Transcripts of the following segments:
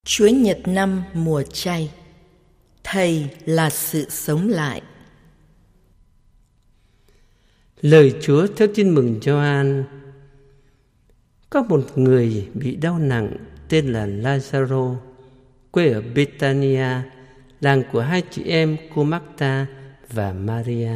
Chúa Nhật năm mùa chay. Thầy là sự sống lại. Lời Chúa theo Tin mừng Gioan. Có một người bị đau nặng tên là Lazaro, quê ở Bethania, làng của hai chị em cô Marta và Maria.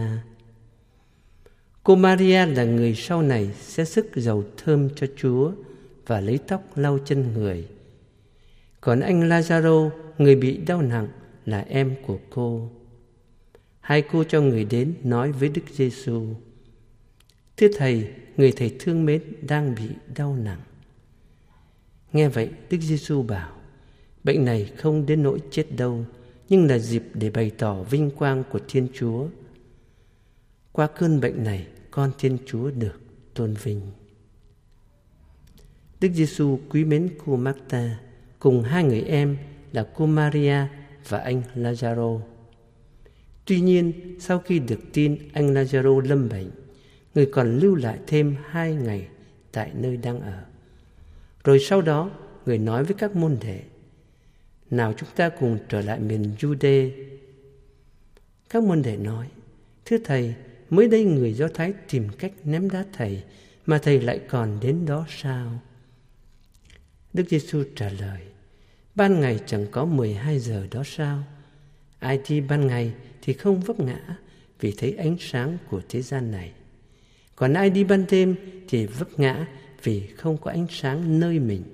Cô Maria là người sau này sẽ xức dầu thơm cho Chúa và lấy tóc lau chân người. Còn anh Lazaro, người bị đau nặng, là em của cô. Hai cô cho người đến nói với Đức Giêsu: "Thưa Thầy, người Thầy thương mến đang bị đau nặng." Nghe vậy, Đức Giêsu bảo: "Bệnh này không đến nỗi chết đâu, nhưng là dịp để bày tỏ vinh quang của Thiên Chúa. Qua cơn bệnh này, con Thiên Chúa được tôn vinh." Đức Giêsu quý mến cô Marta cùng hai người em là cô Maria và anh Lazaro. Tuy nhiên, sau khi được tin anh Lazaro lâm bệnh, người còn lưu lại thêm 2 ngày tại nơi đang ở. Rồi sau đó, người nói với các môn đệ: "Nào chúng ta cùng trở lại miền Giu-đê." Các môn đệ nói: "Thưa Thầy, mới đây người Do Thái tìm cách ném đá Thầy, mà Thầy lại còn đến đó sao?" Đức Giêsu trả lời: "Ban ngày chẳng có 12 giờ đó sao? Ai đi ban ngày thì không vấp ngã, vì thấy ánh sáng của thế gian này. Còn ai đi ban đêm thì vấp ngã, vì không có ánh sáng nơi mình."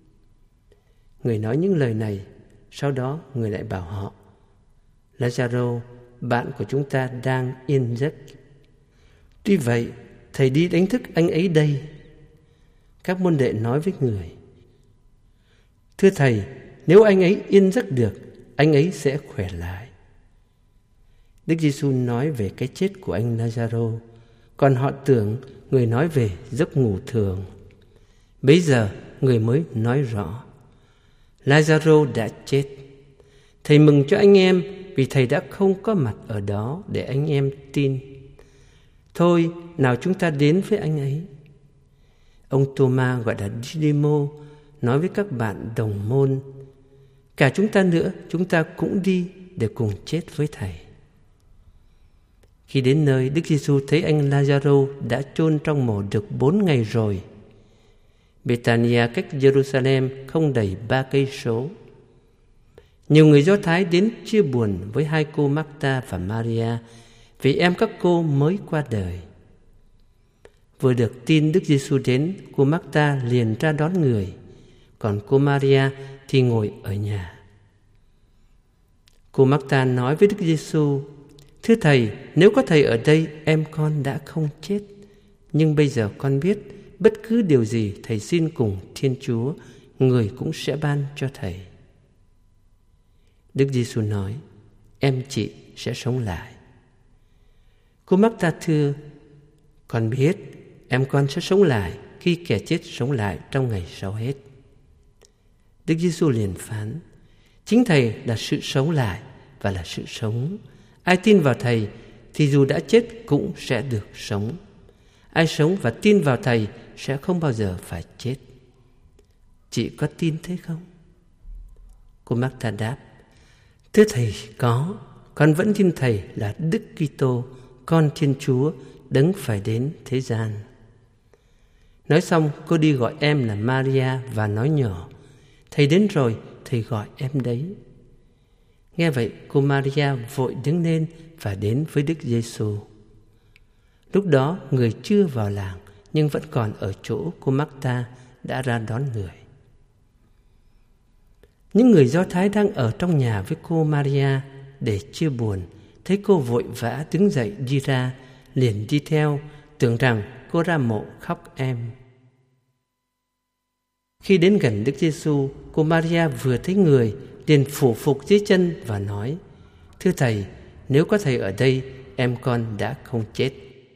Người nói những lời này, sau đó người lại bảo họ: "Lazaro, bạn của chúng ta đang yên giấc. Tuy vậy, Thầy đi đánh thức anh ấy đây." Các môn đệ nói với người: "Thưa Thầy, nếu anh ấy yên giấc được, anh ấy sẽ khỏe lại." Đức Giêsu nói về cái chết của anh Lazaro, còn họ tưởng người nói về giấc ngủ thường. Bấy giờ người mới nói rõ: "Lazaro đã chết. Thầy mừng cho anh em, vì Thầy đã không có mặt ở đó để anh em tin. Thôi, nào chúng ta đến với anh ấy." Ông Tô-ma, gọi là Đi-đi-mô, nói với các bạn đồng môn: "Cả chúng ta nữa, chúng ta cũng đi để cùng chết với Thầy." Khi đến nơi, Đức Giêsu thấy anh Lazaro đã chôn trong mồ được 4 ngày rồi. Bethania cách Jerusalem không đầy 3 cây số. Nhiều người Do Thái đến chia buồn với hai cô Marta và Maria, vì em các cô mới qua đời. Vừa được tin Đức Giêsu đến, cô Marta liền ra đón người, còn cô Maria thì ngồi ở nhà. Cô Marta nói với Đức Giêsu: "Thưa Thầy, nếu có Thầy ở đây, em con đã không chết. Nhưng bây giờ con biết, bất cứ điều gì Thầy xin cùng Thiên Chúa, người cũng sẽ ban cho Thầy." Đức Giêsu nói: "Em chị sẽ sống lại." Cô Marta thưa: "Con biết em con sẽ sống lại khi kẻ chết sống lại trong ngày sau hết." Đức Giêsu liền phán: "Chính Thầy là sự sống lại và là sự sống. Ai tin vào Thầy thì dù đã chết cũng sẽ được sống. Ai sống và tin vào Thầy sẽ không bao giờ phải chết. Chị có tin thế không?" Cô Marta đáp: "Thưa Thầy, có. Con vẫn tin Thầy là Đức Kitô, con Thiên Chúa, đấng phải đến thế gian." Nói xong, cô đi gọi em là Maria và nói nhỏ: "Thầy đến rồi, Thầy gọi em đấy." Nghe vậy, cô Maria vội đứng lên và đến với Đức Giêsu. Lúc đó, người chưa vào làng nhưng vẫn còn ở chỗ cô Marta đã ra đón người. Những người Do Thái đang ở trong nhà với cô Maria để chia buồn, thấy cô vội vã đứng dậy đi ra, liền đi theo, tưởng rằng cô ra mộ khóc em. Khi đến gần Đức Giêsu, cô Maria vừa thấy người, liền phủ phục dưới chân và nói: "Thưa Thầy, nếu có Thầy ở đây, em con đã không chết."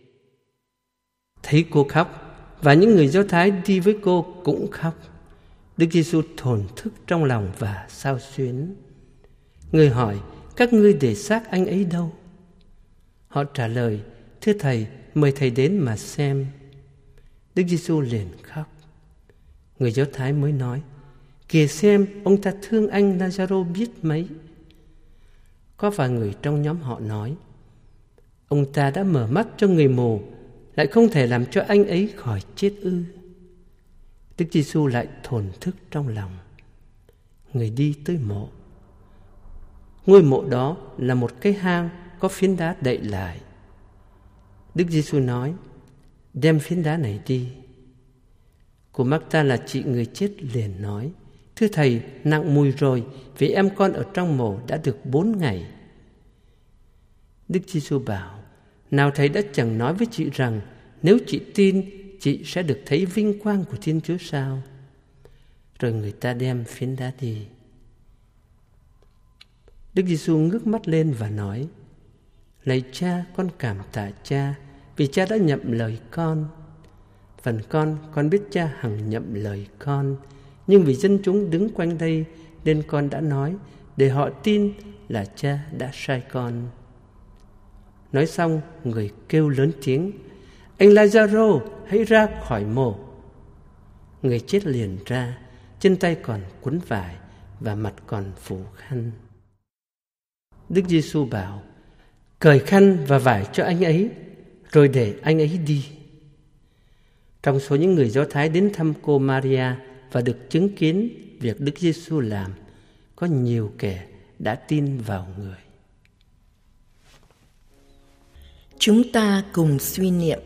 Thấy cô khóc, và những người Do Thái đi với cô cũng khóc, Đức Giêsu thổn thức trong lòng và xao xuyến. Người hỏi: "Các ngươi để xác anh ấy đâu?" Họ trả lời: "Thưa Thầy, mời Thầy đến mà xem." Đức Giêsu liền khóc. Người Do Thái mới nói: Kìa xem, ông ta thương anh Lazaro biết mấy. Có vài người trong nhóm họ nói, ông ta đã mở mắt cho người mù, lại không thể làm cho anh ấy khỏi chết ư? Đức Giêsu lại thổn thức trong lòng. Người đi tới mộ. Ngôi mộ đó là một cái hang có phiến đá đậy lại. Đức Giêsu nói, đem phiến đá này đi. Cô Marta là chị người chết liền nói, thưa thầy, nặng mùi rồi, vì em con ở trong mộ đã được 4 ngày. Đức Giêsu bảo, nào thầy đã chẳng nói với chị rằng, nếu chị tin, chị sẽ được thấy vinh quang của Thiên Chúa sao? Rồi người ta đem phiến đá đi. Đức Giêsu ngước mắt lên và nói, lạy Cha, con cảm tạ Cha, vì Cha đã nhậm lời con. Phần con biết Cha hằng nhậm lời con, nhưng vì dân chúng đứng quanh đây nên con đã nói, để họ tin là Cha đã sai con. Nói xong, người kêu lớn tiếng, anh Lazaro, hãy ra khỏi mộ. Người chết liền ra, chân tay còn quấn vải và mặt còn phủ khăn. Đức Giêsu bảo, cởi khăn và vải cho anh ấy, rồi để anh ấy đi. Trong số những người Do Thái đến thăm cô Maria và được chứng kiến việc Đức Giêsu làm, có nhiều kẻ đã tin vào người. Chúng ta cùng suy niệm.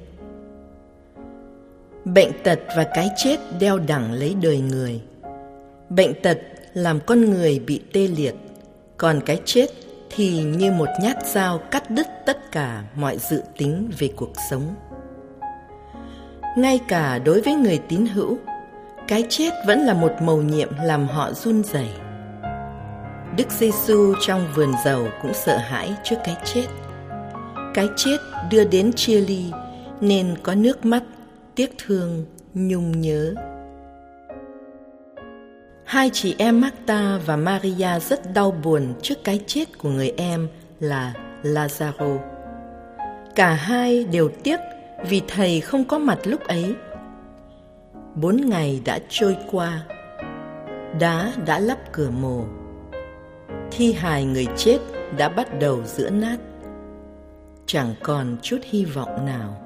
Bệnh tật và cái chết đeo đẳng lấy đời người. Bệnh tật làm con người bị tê liệt, còn cái chết thì như một nhát dao cắt đứt tất cả mọi dự tính về cuộc sống. Ngay cả đối với người tín hữu, cái chết vẫn là một mầu nhiệm làm họ run rẩy. Đức Giêsu trong vườn dầu cũng sợ hãi trước cái chết. Cái chết đưa đến chia ly nên có nước mắt, tiếc thương, nhung nhớ. Hai chị em Marta và Maria rất đau buồn trước cái chết của người em là Lazaro. Cả hai đều tiếc vì thầy không có mặt lúc ấy. 4 ngày đã trôi qua, đá đã lấp cửa mồ, thi hài người chết đã bắt đầu giã nát, chẳng còn chút hy vọng nào.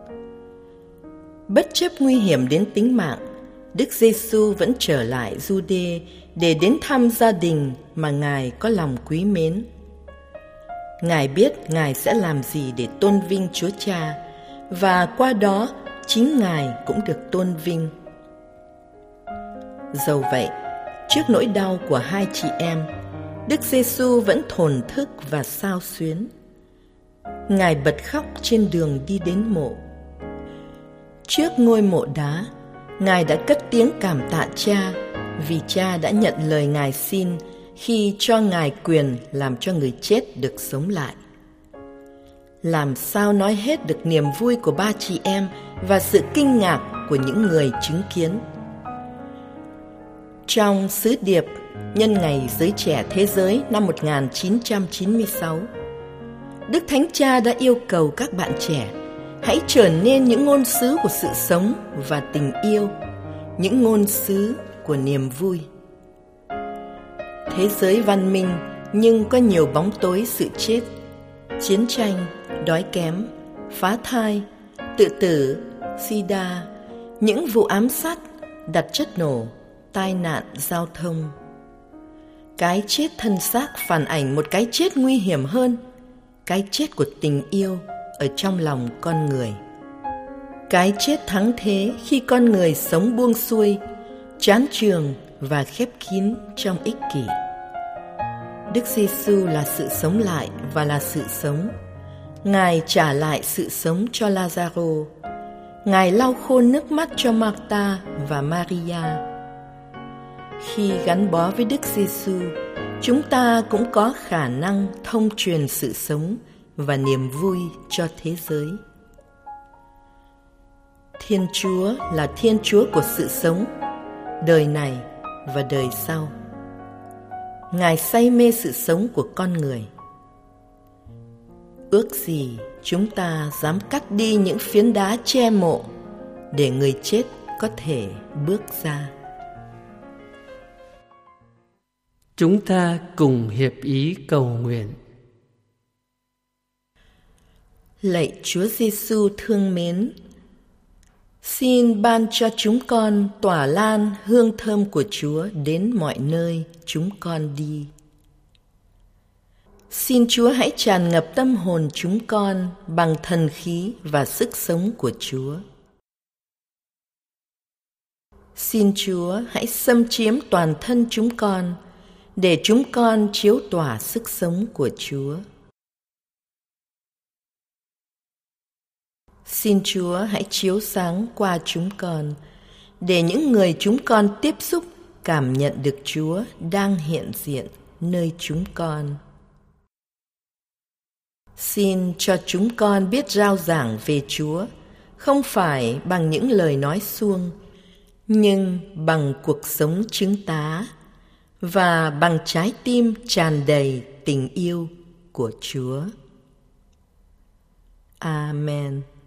Bất chấp nguy hiểm đến tính mạng, Đức Giêsu vẫn trở lại Giu-đê để đến thăm gia đình mà Ngài có lòng quý mến. Ngài biết Ngài sẽ làm gì để tôn vinh Chúa Cha, và qua đó chính Ngài cũng được tôn vinh. Dầu vậy, trước nỗi đau của hai chị em, Đức Giêsu vẫn thổn thức và xao xuyến. Ngài bật khóc trên đường đi đến mộ. Trước ngôi mộ đá, Ngài đã cất tiếng cảm tạ Cha vì Cha đã nhận lời Ngài xin khi cho Ngài quyền làm cho người chết được sống lại. Làm sao nói hết được niềm vui của ba chị em và sự kinh ngạc của những người chứng kiến. Trong sứ điệp nhân ngày giới trẻ thế giới năm 1996, Đức Thánh Cha đã yêu cầu các bạn trẻ hãy trở nên những ngôn sứ của sự sống và tình yêu, những ngôn sứ của niềm vui. Thế giới văn minh nhưng có nhiều bóng tối sự chết, chiến tranh, đói kém, phá thai, tự tử, sida, những vụ ám sát, đặt chất nổ, tai nạn giao thông. Cái chết thân xác phản ảnh một cái chết nguy hiểm hơn, cái chết của tình yêu ở trong lòng con người. Cái chết thắng thế khi con người sống buông xuôi, chán chường và khép kín trong ích kỷ. Đức Giêsu là sự sống lại và là sự sống. Ngài trả lại sự sống cho Lazaro. Ngài lau khô nước mắt cho Marta và Maria. Khi gắn bó với Đức Giêsu, chúng ta cũng có khả năng thông truyền sự sống và niềm vui cho thế giới. Thiên Chúa là Thiên Chúa của sự sống, đời này và đời sau. Ngài say mê sự sống của con người. Ước gì chúng ta dám cắt đi những phiến đá che mộ để người chết có thể bước ra. Chúng ta cùng hiệp ý cầu nguyện. Lạy Chúa Giêsu thương mến, xin ban cho chúng con tỏa lan hương thơm của Chúa đến mọi nơi chúng con đi. Xin Chúa hãy tràn ngập tâm hồn chúng con bằng thần khí và sức sống của Chúa. Xin Chúa hãy xâm chiếm toàn thân chúng con để chúng con chiếu tỏa sức sống của Chúa. Xin Chúa hãy chiếu sáng qua chúng con để những người chúng con tiếp xúc cảm nhận được Chúa đang hiện diện nơi chúng con. Xin cho chúng con biết rao giảng về Chúa, không phải bằng những lời nói suông, nhưng bằng cuộc sống chứng tá và bằng trái tim tràn đầy tình yêu của Chúa. Amen.